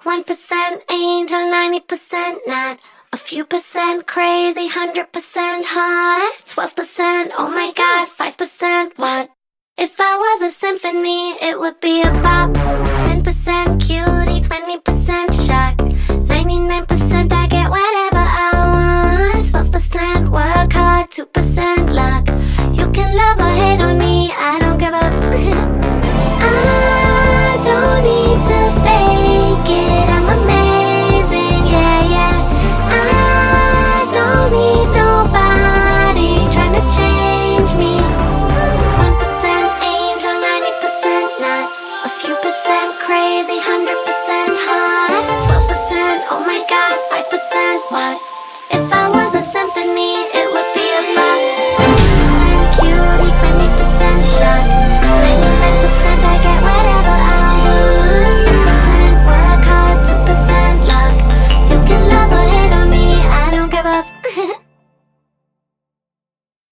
1% angel, 90% not. A few percent crazy, 100% hot. 12%, oh my god, 5% what? If I was a symphony, it would be a pop. 10% cutie.